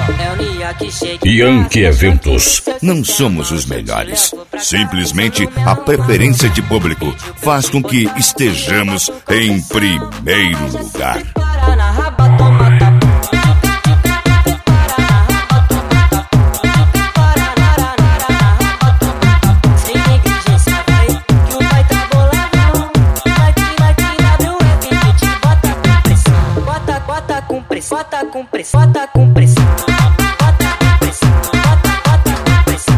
Yankee Eventos. Não somos os melhores. Simplesmente a preferência de público faz com que estejamos em primeiro lugar. Bota com pressão, bota com pressão, bota com pressão, bota com pressão.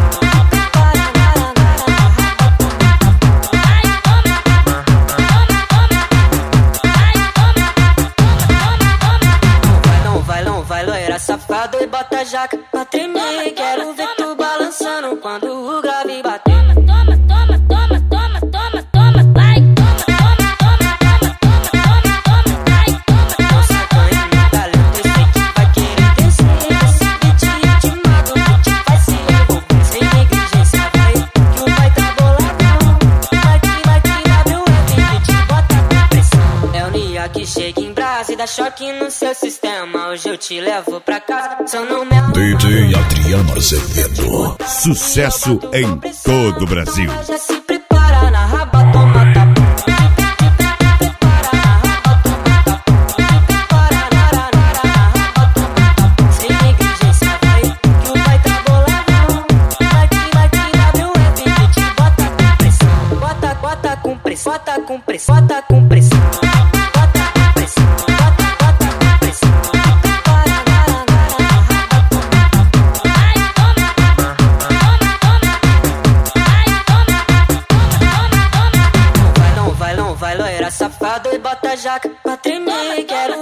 Não vai, loira safado e bota a jaca pra tremer. Quero ver tu balançando quando o grave bater. Chega em brasa e dá choque no seu sistema. Hoje eu te levo pra casa, só não me DJ Adriano Azevedo. Sucesso em todo o Brasil. Já se prepara na raba, toma tapa. Sem negligência vai, que o pai tá boladão. Vai que WF que te bota com pressão. Bota com pressão, bota com pressão, bota com pressão. Vai, loira safado e bota a jaca pra tremer. Quero